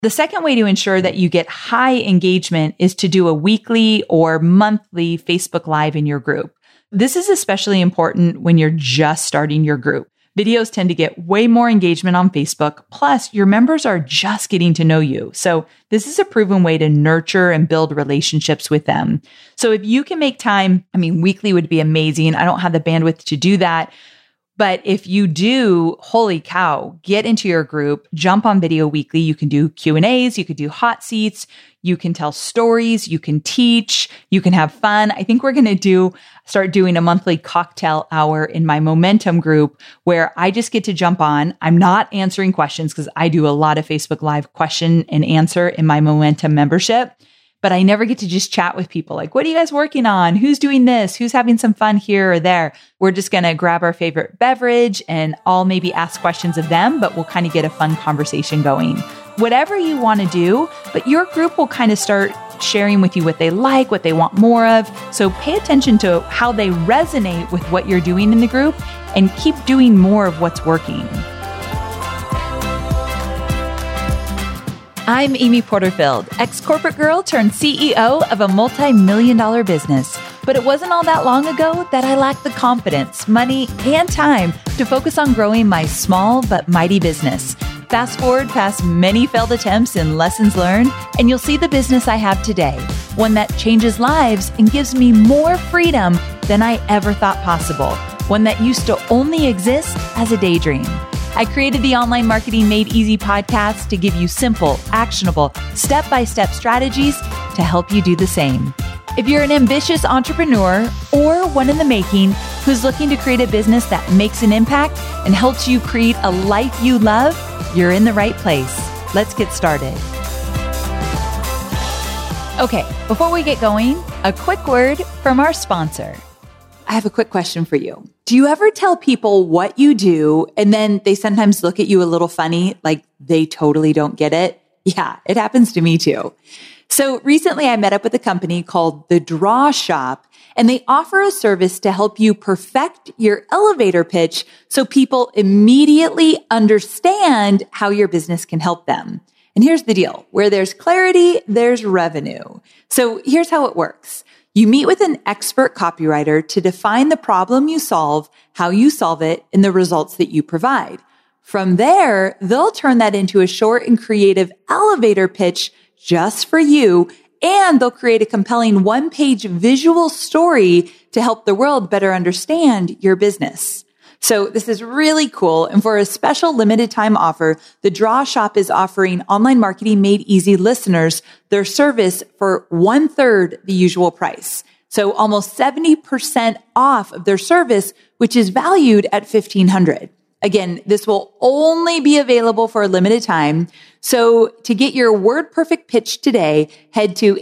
The second way to ensure that you get high engagement is to do a weekly or monthly Facebook Live in your group. This is especially important when you're just starting your group. Videos tend to get way more engagement on Facebook. Plus, your members are just getting to know you. So this is a proven way to nurture and build relationships with them. So if you can make time, weekly would be amazing. I don't have the bandwidth to do that. But if you do, holy cow, get into your group, jump on video weekly. You can do Q&As, you could do hot seats, you can tell stories, you can teach, you can have fun. I think we're going to start doing a monthly cocktail hour in my Momentum group where I just get to jump on. I'm not answering questions because I do a lot of Facebook Live question and answer in my Momentum membership. But I never get to just chat with people like, what are you guys working on? Who's doing this? Who's having some fun here or there? We're just going to grab our favorite beverage and I'll maybe ask questions of them, but we'll kind of get a fun conversation going. Whatever you want to do, but your group will kind of start sharing with you what they like, what they want more of. So pay attention to how they resonate with what you're doing in the group and keep doing more of what's working. I'm Amy Porterfield, ex-corporate girl turned CEO of a multi-million-dollar business. But it wasn't all that long ago that I lacked the confidence, money, and time to focus on growing my small but mighty business. Fast forward past many failed attempts and lessons learned, and you'll see the business I have today, one that changes lives and gives me more freedom than I ever thought possible, one that used to only exist as a daydream. I created the Online Marketing Made Easy podcast to give you simple, actionable, step-by-step strategies to help you do the same. If you're an ambitious entrepreneur or one in the making who's looking to create a business that makes an impact and helps you create a life you love, you're in the right place. Let's get started. Okay, before we get going, a quick word from our sponsor. I have a quick question for you. Do you ever tell people what you do and then they sometimes look at you a little funny, like they totally don't get it? Yeah, it happens to me too. So recently I met up with a company called The Draw Shop, and they offer a service to help you perfect your elevator pitch so people immediately understand how your business can help them. And here's the deal. Where there's clarity, there's revenue. So here's how it works. You meet with an expert copywriter to define the problem you solve, how you solve it, and the results that you provide. From there, they'll turn that into a short and creative elevator pitch just for you, and they'll create a compelling one-page visual story to help the world better understand your business. So this is really cool. And for a special limited time offer, The Draw Shop is offering Online Marketing Made Easy listeners their service for 1/3 the usual price. So almost 70% off of their service, which is valued at $1,500. Again, this will only be available for a limited time. So to get your word perfect pitch today, head to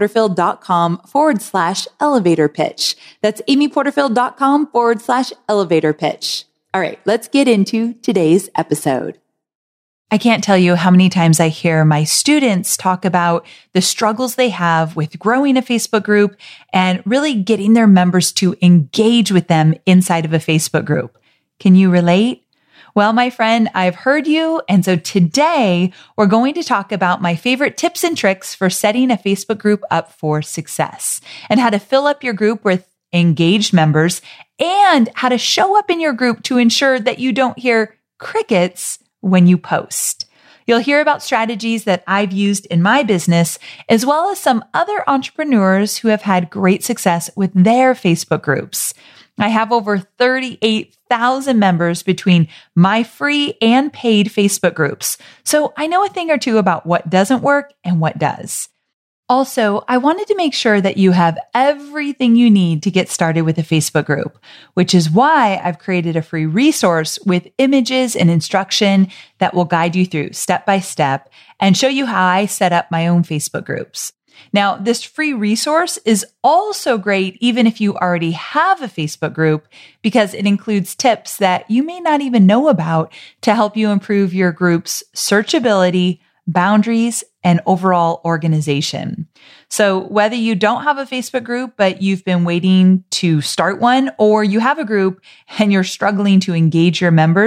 amyporterfield.com/elevator pitch. That's amyporterfield.com/elevator pitch. All right, let's get into today's episode. I can't tell you how many times I hear my students talk about the struggles they have with growing a Facebook group and really getting their members to engage with them inside of a Facebook group. Can you relate? Well, my friend, I've heard you. And so today we're going to talk about my favorite tips and tricks for setting a Facebook group up for success and how to fill up your group with engaged members and how to show up in your group to ensure that you don't hear crickets when you post. You'll hear about strategies that I've used in my business, as well as some other entrepreneurs who have had great success with their Facebook groups. I have over 38,000 members between my free and paid Facebook groups. So I know a thing or two about what doesn't work and what does. Also, I wanted to make sure that you have everything you need to get started with a Facebook group, which is why I've created a free resource with images and instruction that will guide you through step by step and show you how I set up my own Facebook groups. Now, this free resource is also great even if you already have a Facebook group because it includes tips that you may not even know about to help you improve your group's searchability, boundaries, and overall organization. So whether you don't have a Facebook group, but you've been waiting to start one, or you have a group and you're struggling to engage your members,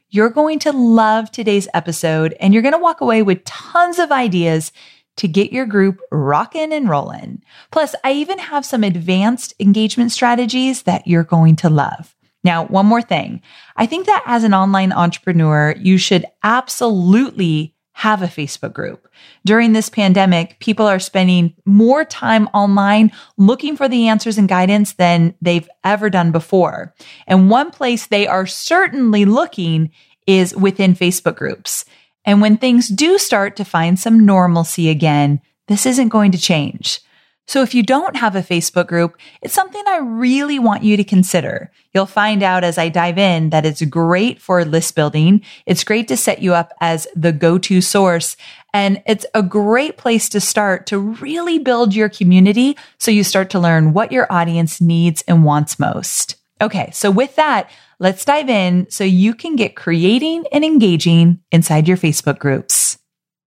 you're going to love today's episode and you're going to walk away with tons of ideas to get your group rocking and rolling. Plus, I even have some advanced engagement strategies that you're going to love. Now, one more thing. I think that as an online entrepreneur, you should absolutely have a Facebook group. During this pandemic, people are spending more time online looking for the answers and guidance than they've ever done before. And one place they are certainly looking is within Facebook groups. And when things do start to find some normalcy again, this isn't going to change. So if you don't have a Facebook group, it's something I really want you to consider. You'll find out as I dive in that it's great for list building. It's great to set you up as the go-to source. And it's a great place to start to really build your community so you start to learn what your audience needs and wants most. Okay, so with that, let's dive in so you can get creating and engaging inside your Facebook groups.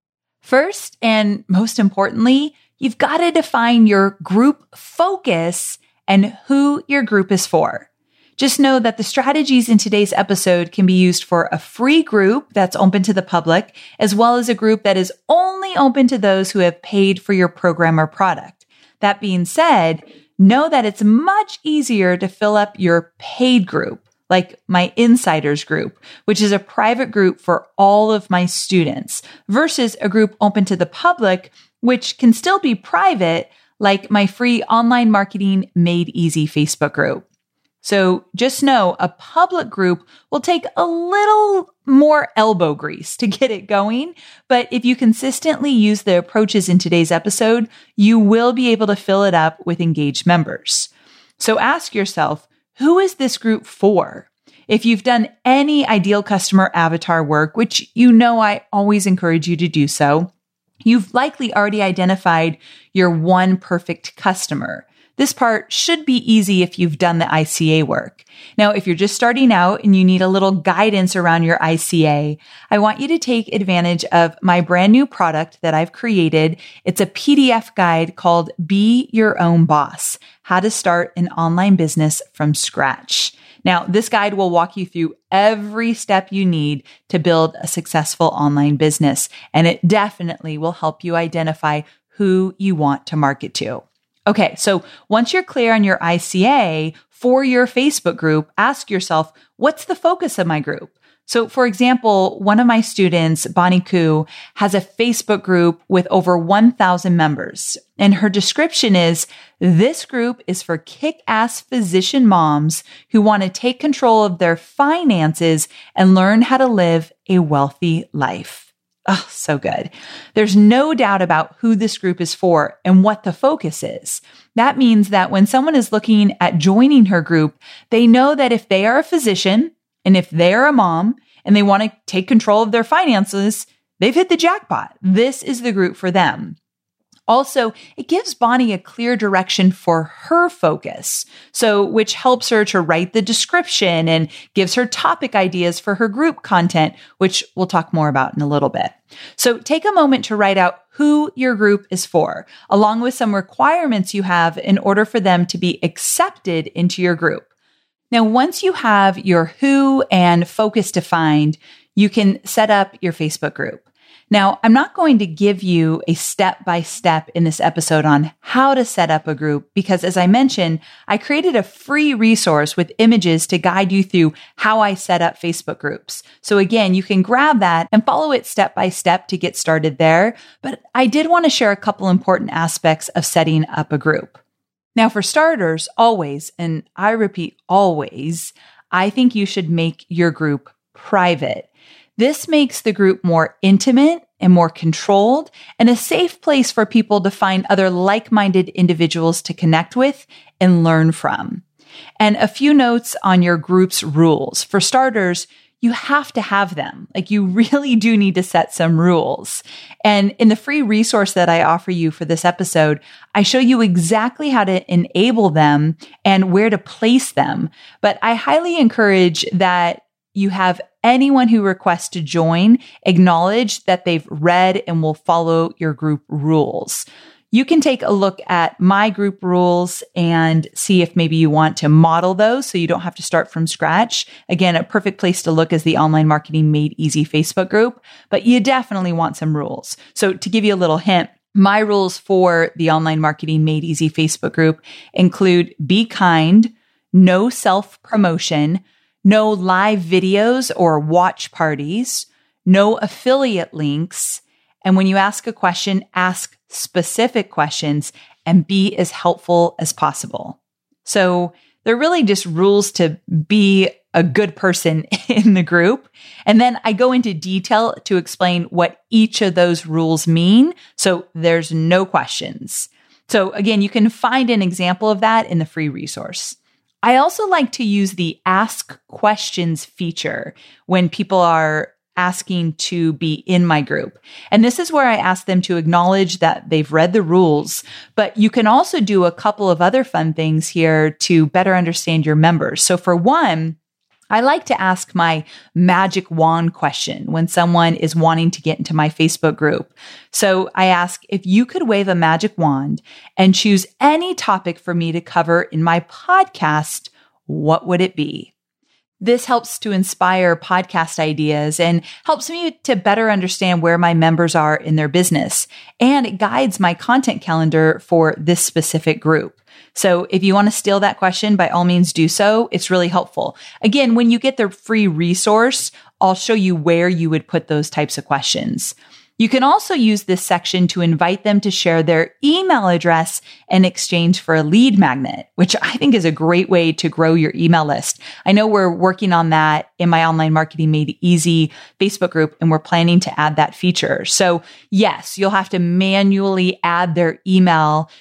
First, and most importantly, you've got to define your group focus and who your group is for. Just know that the strategies in today's episode can be used for a free group that's open to the public, as well as a group that is only open to those who have paid for your program or product. That being said, know that it's much easier to fill up your paid group, like my insiders group, which is a private group for all of my students, versus a group open to the public, which can still be private, like my free online marketing made easy Facebook group. So just know a public group will take a little more elbow grease to get it going. But if you consistently use the approaches in today's episode, you will be able to fill it up with engaged members. So ask yourself, who is this group for? If you've done any ideal customer avatar work, which you know I always encourage you to do so, you've likely already identified your one perfect customer. This part should be easy if you've done the ICA work. Now, if you're just starting out and you need a little guidance around your ICA, I want you to take advantage of my brand new product that I've created. It's a PDF guide called Be Your Own Boss: How to Start an Online Business from Scratch. Now, this guide will walk you through every step you need to build a successful online business, and it definitely will help you identify who you want to market to. Okay, so once you're clear on your ICA for your Facebook group, ask yourself, what's the focus of my group? So for example, one of my students, Bonnie Koo, has a Facebook group with over 1,000 members. And her description is, this group is for kick-ass physician moms who want to take control of their finances and learn how to live a wealthy life. Oh, so good. There's no doubt about who this group is for and what the focus is. That means that when someone is looking at joining her group, they know that if they are a physician and if they are a mom and they want to take control of their finances, they've hit the jackpot. This is the group for them. Also, it gives Bonnie a clear direction for her focus, which helps her to write the description and gives her topic ideas for her group content, which we'll talk more about in a little bit. So take a moment to write out who your group is for, along with some requirements you have in order for them to be accepted into your group. Now, once you have your who and focus defined, you can set up your Facebook group. Now, I'm not going to give you a step-by-step in this episode on how to set up a group because, as I mentioned, I created a free resource with images to guide you through how I set up Facebook groups. So again, you can grab that and follow it step-by-step to get started there. But I did want to share a couple important aspects of setting up a group. Now, for starters, always, and I repeat always, I think you should make your group private. This makes the group more intimate and more controlled and a safe place for people to find other like-minded individuals to connect with and learn from. And a few notes on your group's rules. For starters, you have to have them. Like, you really do need to set some rules. And in the free resource that I offer you for this episode, I show you exactly how to enable them and where to place them. But I highly encourage that you have anyone who requests to join acknowledge that they've read and will follow your group rules. you can take a look at my group rules and see if maybe you want to model those so you don't have to start from scratch. Again, a perfect place to look is the Online Marketing Made Easy Facebook group, but you definitely want some rules. So to give you a little hint, my rules for the Online Marketing Made Easy Facebook group include be kind, no self-promotion, no live videos or watch parties, no affiliate links, and when you ask a question, ask specific questions and be as helpful as possible. So they're really just rules to be a good person in the group. And then I go into detail to explain what each of those rules mean. So there's no questions. So again, you can find an example of that in the free resource. I also like to use the ask questions feature when people are asking to be in my group. And this is where I ask them to acknowledge that they've read the rules, but you can also do a couple of other fun things here to better understand your members. So for one, I like to ask my magic wand question when someone is wanting to get into my Facebook group. So I ask, if you could wave a magic wand and choose any topic for me to cover in my podcast, what would it be? This helps to inspire podcast ideas and helps me to better understand where my members are in their business. And it guides my content calendar for this specific group. So if you want to steal that question, by all means do so. It's really helpful. Again, when you get the free resource, I'll show you where you would put those types of questions. You can also use this section to invite them to share their email address in exchange for a lead magnet, which I think is a great way to grow your email list. I know we're working on that in my Online Marketing Made Easy Facebook group, and we're planning to add that feature. So yes, you'll have to manually add their email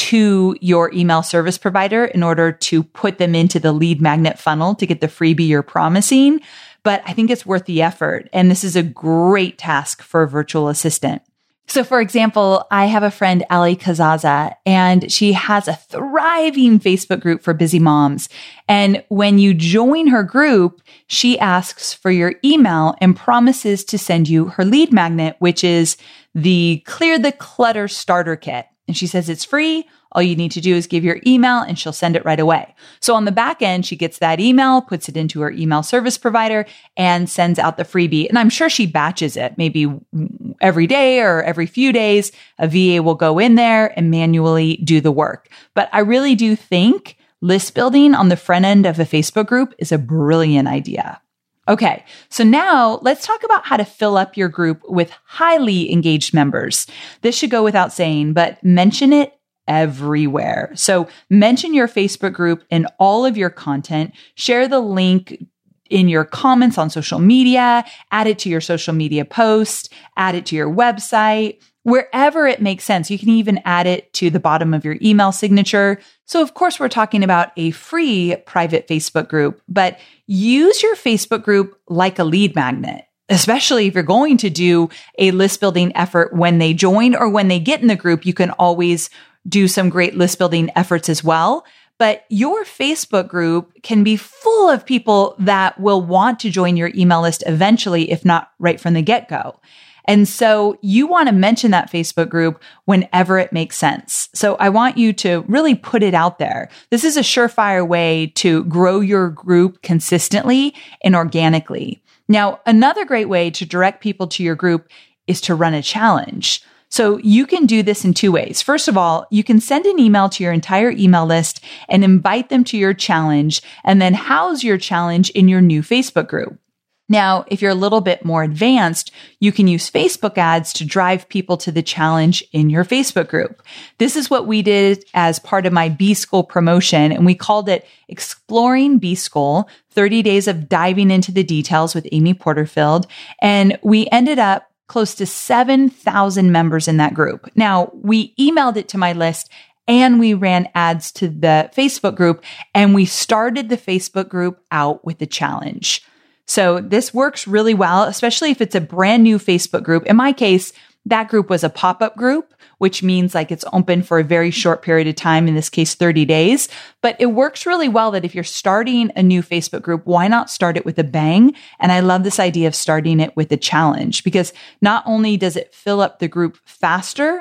to your email service provider in order to put them into the lead magnet funnel to get the freebie you're promising. But I think it's worth the effort. And this is a great task for a virtual assistant. So for example, I have a friend, Ali Kazaza, and she has a thriving Facebook group for busy moms. And when you join her group, she asks for your email and promises to send you her lead magnet, which is the Clear the Clutter Starter Kit. And she says it's free. All you need to do is give your email and she'll send it right away. So on the back end, she gets that email, puts it into her email service provider, and sends out the freebie. And I'm sure she batches it. Maybe every day or every few days, a VA will go in there and manually do the work. But I really do think list building on the front end of a Facebook group is a brilliant idea. Okay, so now let's talk about how to fill up your group with highly engaged members. This should go without saying, but mention it everywhere. So mention your Facebook group in all of your content, share the link in your comments on social media, add it to your social media post, add it to your website, wherever it makes sense. You can even add it to the bottom of your email signature. So of course, we're talking about a free private Facebook group, but use your Facebook group like a lead magnet, especially if you're going to do a list building effort when they join or when they get in the group. You can always do some great list building efforts as well. But your Facebook group can be full of people that will want to join your email list eventually, if not right from the get-go. And so you want to mention that Facebook group whenever it makes sense. So I want you to really put it out there. This is a surefire way to grow your group consistently and organically. Now, another great way to direct people to your group is to run a challenge. So you can do this in two ways. First of all, you can send an email to your entire email list and invite them to your challenge, and then house your challenge in your new Facebook group. Now, if you're a little bit more advanced, you can use Facebook ads to drive people to the challenge in your Facebook group. This is what we did as part of my B-School promotion, and we called it Exploring B-School, 30 Days of Diving into the Details with Amy Porterfield. And we ended up close to 7,000 members in that group. Now, we emailed it to my list and we ran ads to the Facebook group, and we started the Facebook group out with the challenge. So this works really well, especially if it's a brand new Facebook group. In my case, that group was a pop-up group, which means like it's open for a very short period of time, in this case, 30 days. But it works really well that if you're starting a new Facebook group, why not start it with a bang? And I love this idea of starting it with a challenge, because not only does it fill up the group faster,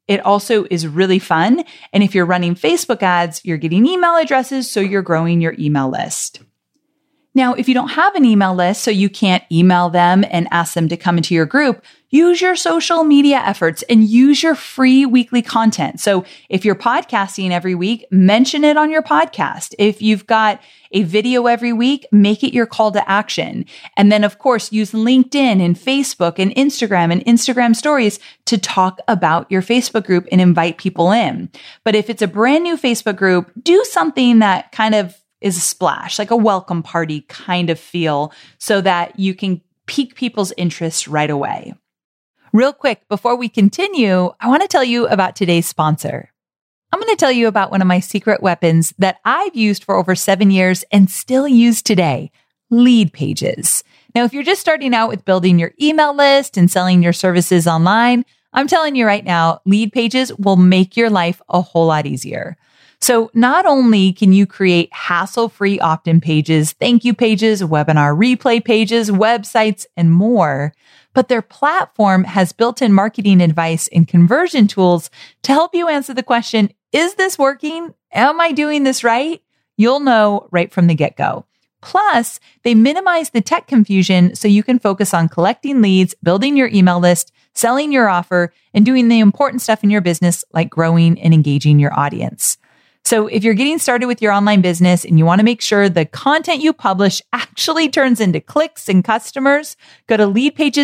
It also is really fun. And if you're running Facebook ads, you're getting email addresses, so you're growing your email list. Now, if you don't have an email list, so you can't email them and ask them to come into your group, use your social media efforts and use your free weekly content. So if you're podcasting every week, mention it on your podcast. If you've got a video every week, make it your call to action. And then, of course, use LinkedIn and Facebook and Instagram stories to talk about your Facebook group and invite people in. But if it's a brand new Facebook group, do something that kind of is a splash, like a welcome party kind of feel, so that you can pique people's interest right away. Real quick, before we continue, I want to tell you about today's sponsor. I'm going to tell you about one of my secret weapons that I've used for over 7 years and still use today, Leadpages. Now, if you're just starting out with building your email list and selling your services online, I'm telling you right now, Leadpages will make your life a whole lot easier. So not only can you create hassle-free opt-in pages, thank you pages, webinar replay pages, websites, and more, but their platform has built-in marketing advice and conversion tools to help you answer the question, is this working? Am I doing this right? You'll know right from the get-go. Plus, they minimize the tech confusion so you can focus on collecting leads, building your email list, selling your offer, and doing the important stuff in your business like growing and engaging your audience. So if you're getting started with your online business and you want to make sure the content you publish actually turns into clicks and customers, go to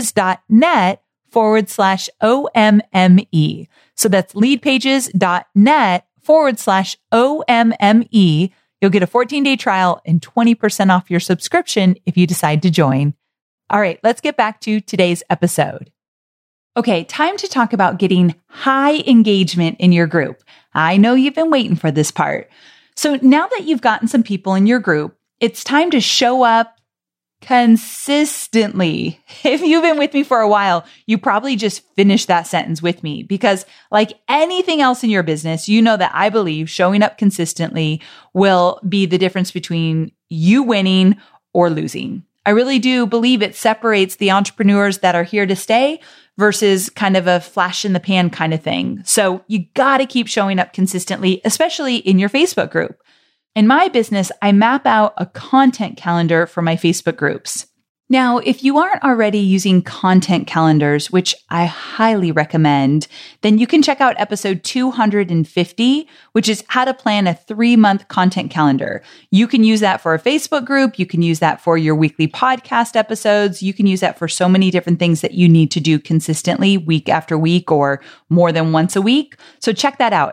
leadpages.net/OMME. So that's leadpages.net/OMME. You'll get a 14-day trial and 20% off your subscription if you decide to join. All right, let's get back to today's episode. Okay, time to talk about getting high engagement in your group. I know you've been waiting for this part. So now that you've gotten some people in your group, it's time to show up consistently. If you've been with me for a while, you probably just finished that sentence with me because like anything else in your business, you know that I believe showing up consistently will be the difference between you winning or losing. I really do believe it separates the entrepreneurs that are here to stay versus kind of a flash in the pan kind of thing. So you got to keep showing up consistently, especially in your Facebook group. In my business, I map out a content calendar for my Facebook groups. Now, if you aren't already using content calendars, which I highly recommend, then you can check out episode 250, which is how to plan a 3-month content calendar. You can use that for a Facebook group. You can use that for your weekly podcast episodes. You can use that for so many different things that you need to do consistently week after week or more than once a week. So check that out,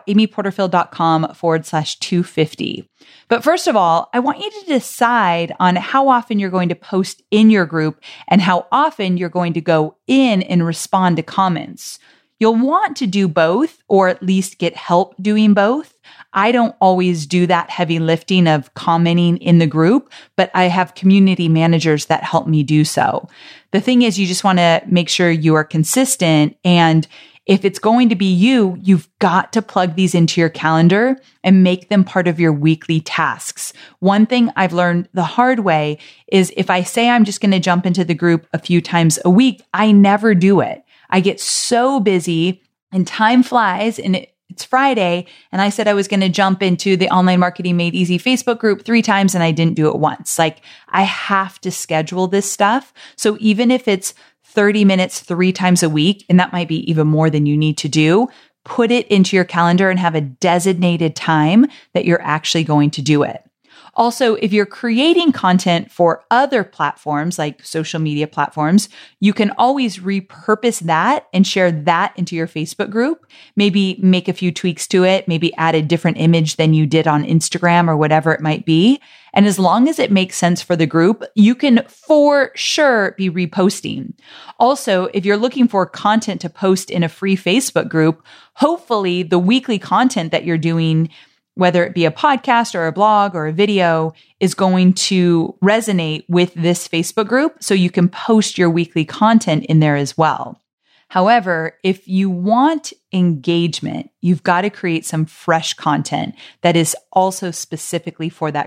amyporterfield.com/250. But first of all, I want you to decide on how often you're going to post in your group and how often you're going to go in and respond to comments. You'll want to do both or at least get help doing both. I don't always do that heavy lifting of commenting in the group, but I have community managers that help me do so. The thing is, you just want to make sure you are consistent, and if it's going to be you, you've got to plug these into your calendar and make them part of your weekly tasks. One thing I've learned the hard way is if I say I'm just going to jump into the group a few times a week, I never do it. I get so busy and time flies and it's Friday and I said I was going to jump into the Online Marketing Made Easy Facebook group 3 times and I didn't do it once. Like I have to schedule this stuff. So even if it's 30 minutes 3 times a week, and that might be even more than you need to do, put it into your calendar and have a designated time that you're actually going to do it. Also, if you're creating content for other platforms like social media platforms, you can always repurpose that and share that into your Facebook group. Maybe make a few tweaks to it, maybe add a different image than you did on Instagram or whatever it might be. And as long as it makes sense for the group, you can for sure be reposting. Also, if you're looking for content to post in a free Facebook group, hopefully the weekly content that you're doing, whether it be a podcast or a blog or a video, is going to resonate with this Facebook group so you can post your weekly content in there as well. However, if you want engagement, you've got to create some fresh content that is also specifically for that group.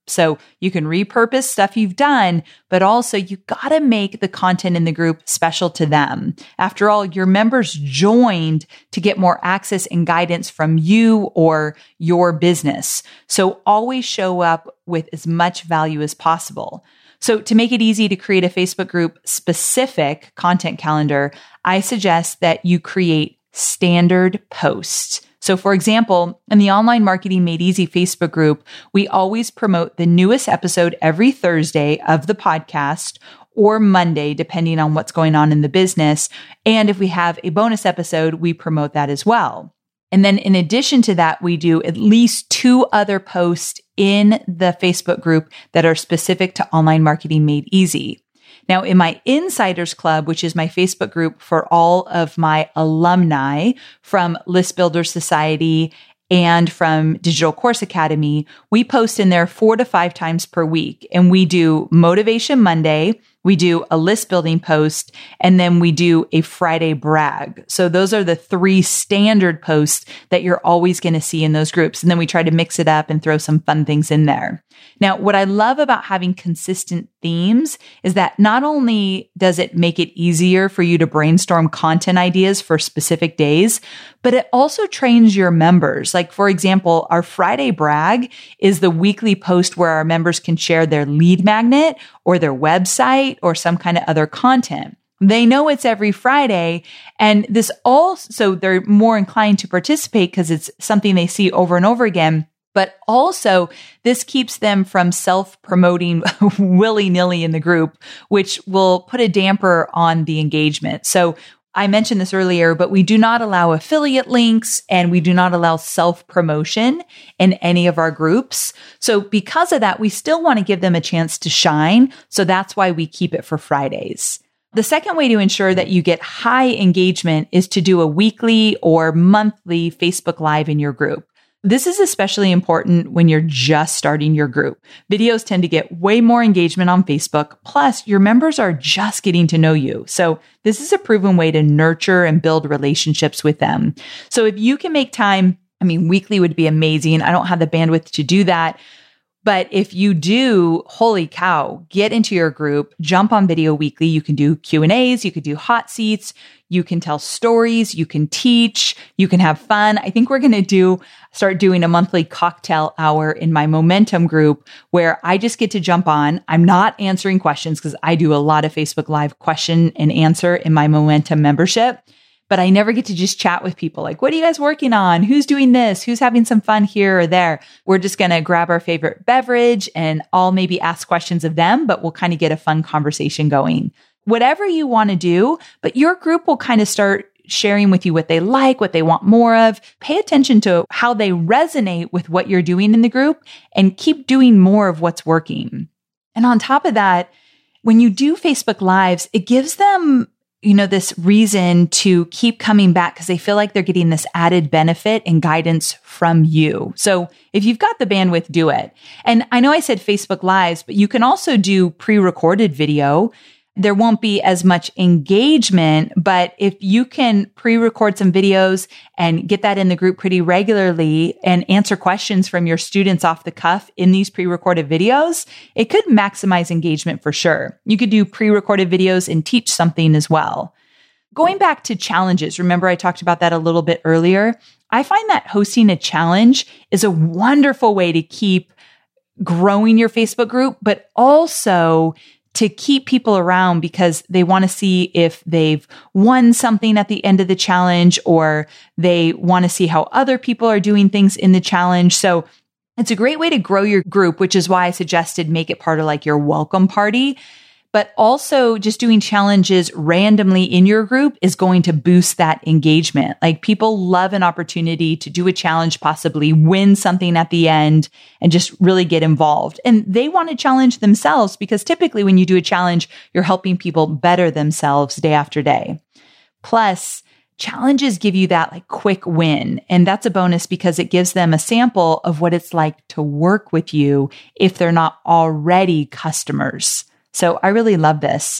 So you can repurpose stuff you've done, but also you got to make the content in the group special to them. After all, your members joined to get more access and guidance from you or your business. So always show up with as much value as possible. So to make it easy to create a Facebook group specific content calendar, I suggest that you create standard posts. So for example, in the Online Marketing Made Easy Facebook group, we always promote the newest episode every Thursday of the podcast or Monday, depending on what's going on in the business. And if we have a bonus episode, we promote that as well. And then in addition to that, we do at least 2 other posts in the Facebook group that are specific to Online Marketing Made Easy. Now, in my Insiders Club, which is my Facebook group for all of my alumni from List Builder Society and from Digital Course Academy, we post in there 4 to 5 times per week. And we do Motivation Monday, we do a list building post, and then we do a Friday brag. So those are the 3 standard posts that you're always going to see in those groups. And then we try to mix it up and throw some fun things in there. Now, what I love about having consistent themes is that not only does it make it easier for you to brainstorm content ideas for specific days, but it also trains your members. Like, for example, our Friday brag is the weekly post where our members can share their lead magnet or their website or some kind of other content. They know it's every Friday, and this also, they're more inclined to participate because it's something they see over and over again. But also, this keeps them from self-promoting willy-nilly in the group, which will put a damper on the engagement. So I mentioned this earlier, but we do not allow affiliate links and we do not allow self-promotion in any of our groups. So because of that, we still want to give them a chance to shine. So that's why we keep it for Fridays. The second way to ensure that you get high engagement is to do a weekly or monthly Facebook Live in your group. This is especially important when you're just starting your group. Videos tend to get way more engagement on Facebook. Plus, your members are just getting to know you. So this is a proven way to nurture and build relationships with them. So if you can make time, weekly would be amazing. I don't have the bandwidth to do that. But if you do, holy cow, get into your group, jump on video weekly. You can do Q&As, you could do hot seats, you can tell stories, you can teach, you can have fun. I think we're going to start doing a monthly cocktail hour in my Momentum group where I just get to jump on. I'm not answering questions because I do a lot of Facebook Live question and answer in my Momentum membership. But I never get to just chat with people like, what are you guys working on? Who's doing this? Who's having some fun here or there? We're just going to grab our favorite beverage and I'll maybe ask questions of them, but we'll kind of get a fun conversation going. Whatever you want to do, but your group will kind of start sharing with you what they like, what they want more of. Pay attention to how they resonate with what you're doing in the group and keep doing more of what's working. And on top of that, when you do Facebook Lives, it gives them this reason to keep coming back because they feel like they're getting this added benefit and guidance from you. So if you've got the bandwidth, do it. And I know I said Facebook Lives, but you can also do pre-recorded video. There won't be as much engagement, but if you can pre-record some videos and get that in the group pretty regularly and answer questions from your students off the cuff in these pre-recorded videos, it could maximize engagement for sure. You could do pre-recorded videos and teach something as well. Going back to challenges, remember I talked about that a little bit earlier. I find that hosting a challenge is a wonderful way to keep growing your Facebook group, but also to keep people around because they want to see if they've won something at the end of the challenge or they want to see how other people are doing things in the challenge. So it's a great way to grow your group, which is why I suggested make it part of like your welcome party. But also just doing challenges randomly in your group is going to boost that engagement. Like people love an opportunity to do a challenge, possibly win something at the end and just really get involved. And they want to challenge themselves because typically when you do a challenge, you're helping people better themselves day after day. Plus, challenges give you that like quick win. And that's a bonus because it gives them a sample of what it's like to work with you if they're not already customers. So I really love this.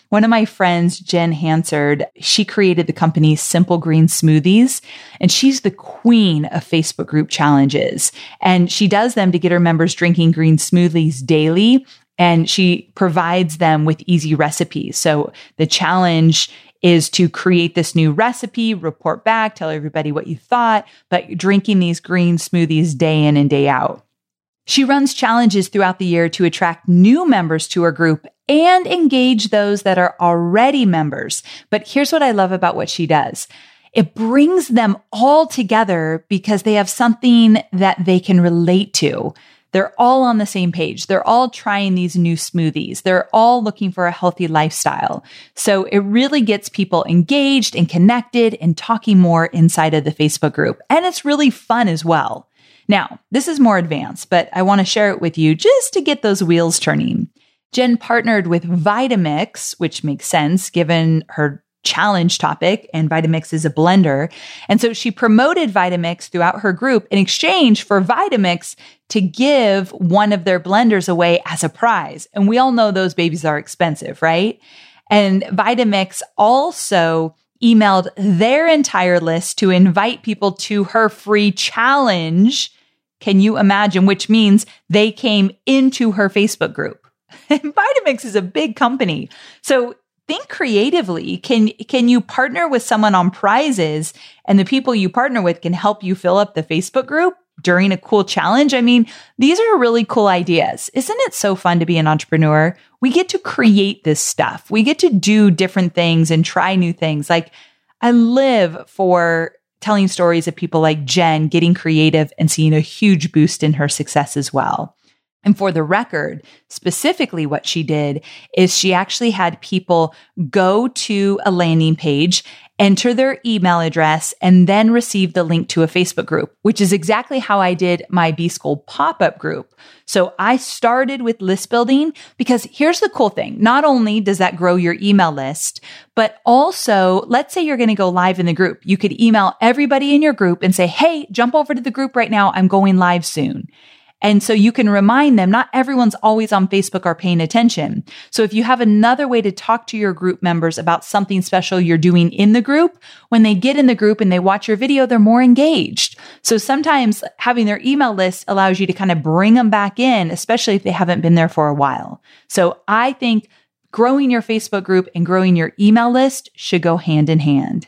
One of my friends, Jen Hansard, she created the company Simple Green Smoothies, and she's the queen of Facebook group challenges. And she does them to get her members drinking green smoothies daily, and she provides them with easy recipes. So the challenge is to create this new recipe, report back, tell everybody what you thought, but drinking these green smoothies day in and day out. She runs challenges throughout the year to attract new members to her group and engage those that are already members. But here's what I love about what she does. It brings them all together because they have something that they can relate to. They're all on the same page. They're all trying these new smoothies. They're all looking for a healthy lifestyle. So it really gets people engaged and connected and talking more inside of the Facebook group. And it's really fun as well. Now, this is more advanced, but I want to share it with you just to get those wheels turning. Jen partnered with Vitamix, which makes sense given her challenge topic, and Vitamix is a blender. And so she promoted Vitamix throughout her group in exchange for Vitamix to give one of their blenders away as a prize. And we all know those babies are expensive, right? And Vitamix also emailed their entire list to invite people to her free challenge. Can you imagine? Which means they came into her Facebook group. Vitamix is a big company. So think creatively. Can you partner with someone on prizes, and the people you partner with can help you fill up the Facebook group during a cool challenge? I mean, these are really cool ideas. Isn't it so fun to be an entrepreneur? We get to create this stuff. We get to do different things and try new things. Like, I live for telling stories of people like Jen getting creative and seeing a huge boost in her success as well. And for the record, specifically what she did is she actually had people go to a landing page, enter their email address, and then receive the link to a Facebook group, which is exactly how I did my B-School pop-up group. So I started with list building because here's the cool thing. Not only does that grow your email list, but also let's say you're going to go live in the group. You could email everybody in your group and say, hey, jump over to the group right now. I'm going live soon. And so you can remind them, not everyone's always on Facebook or paying attention. So if you have another way to talk to your group members about something special you're doing in the group, when they get in the group and they watch your video, they're more engaged. So sometimes having their email list allows you to kind of bring them back in, especially if they haven't been there for a while. So I think growing your Facebook group and growing your email list should go hand in hand.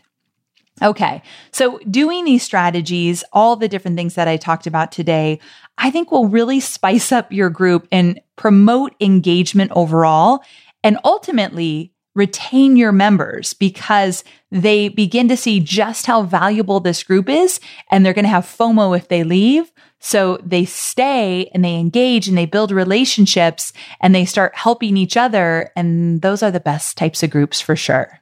Okay, so doing these strategies, all the different things that I talked about today, I think will really spice up your group and promote engagement overall, and ultimately retain your members because they begin to see just how valuable this group is, and they're going to have FOMO if they leave. So they stay and they engage and they build relationships and they start helping each other. And those are the best types of groups for sure.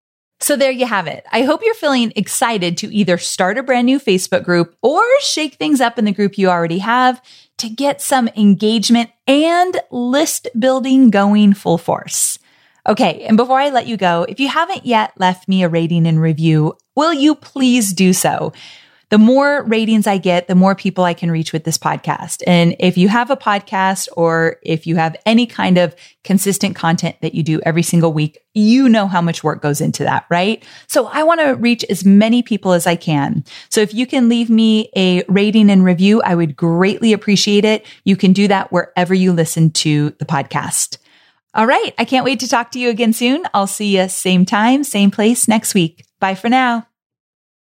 So there you have it. I hope you're feeling excited to either start a brand new Facebook group or shake things up in the group you already have to get some engagement and list building going full force. Okay, and before I let you go, if you haven't yet left me a rating and review, will you please do so? The more ratings I get, the more people I can reach with this podcast. And if you have a podcast or if you have any kind of consistent content that you do every single week, you know how much work goes into that, right? So I want to reach as many people as I can. So if you can leave me a rating and review, I would greatly appreciate it. You can do that wherever you listen to the podcast. All right. I can't wait to talk to you again soon. I'll see you same time, same place next week. Bye for now.